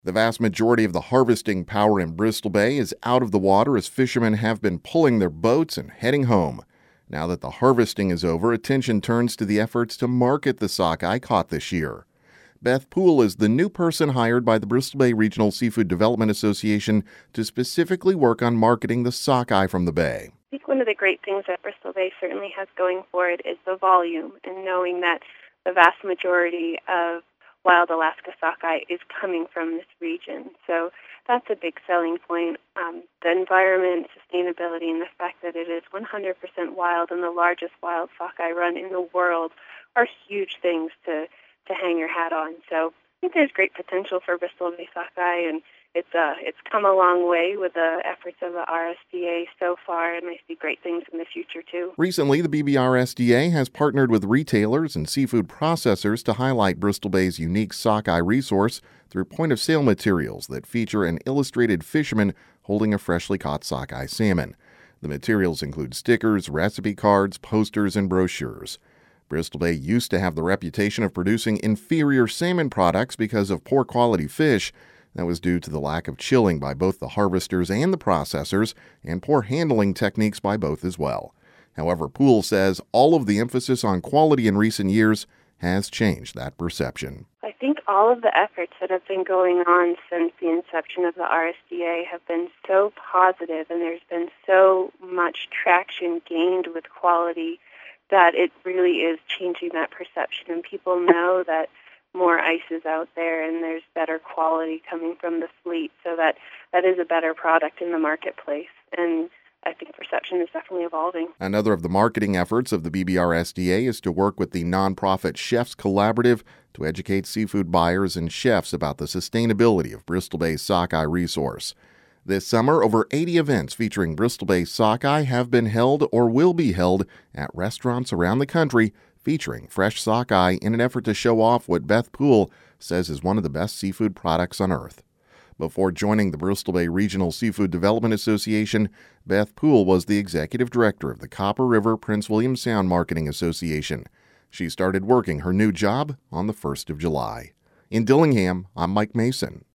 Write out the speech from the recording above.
The vast majority of the harvesting power in Bristol Bay is out of the water as fishermen have been pulling their boats and heading home. Now that the harvesting is over, attention turns to the efforts to market the sockeye caught this year. Beth Poole is the new person hired by the Bristol Bay Regional Seafood Development Association to specifically work on marketing the sockeye from the bay. I think one of the great things that Bristol Bay certainly has going for it is the volume, and knowing that the vast majority of wild Alaska sockeye is coming from this region. So that's a big selling point. The environment, sustainability, and the fact that it is 100% wild and the largest wild sockeye run in the world are huge things to hang your hat on. So I think there's great potential for Bristol Bay sockeye, and it's come a long way with the efforts of the RSDA so far, and I see great things in the future too. Recently, the BBRSDA has partnered with retailers and seafood processors to highlight Bristol Bay's unique sockeye resource through point-of-sale materials that feature an illustrated fisherman holding a freshly caught sockeye salmon. The materials include stickers, recipe cards, posters, and brochures. Bristol Bay used to have the reputation of producing inferior salmon products because of poor quality fish. That was due to the lack of chilling by both the harvesters and the processors, and poor handling techniques by both as well. However, Poole says all of the emphasis on quality in recent years has changed that perception. I think all of the efforts that have been going on since the inception of the RSDA have been so positive, and there's been so much traction gained with quality that it really is changing that perception, and people know that more ice is out there and there's better quality coming from the fleet, so that is a better product in the marketplace, and I think perception is definitely evolving. Another of the marketing efforts of the BBRSDA is to work with the nonprofit Chefs Collaborative to educate seafood buyers and chefs about the sustainability of Bristol Bay's sockeye resource. This summer, over 80 events featuring Bristol Bay sockeye have been held or will be held at restaurants around the country, featuring fresh sockeye in an effort to show off what Beth Poole says is one of the best seafood products on earth. Before joining the Bristol Bay Regional Seafood Development Association, Beth Poole was the executive director of the Copper River Prince William Sound Marketing Association. She started working her new job on the 1st of July. In Dillingham, I'm Mike Mason.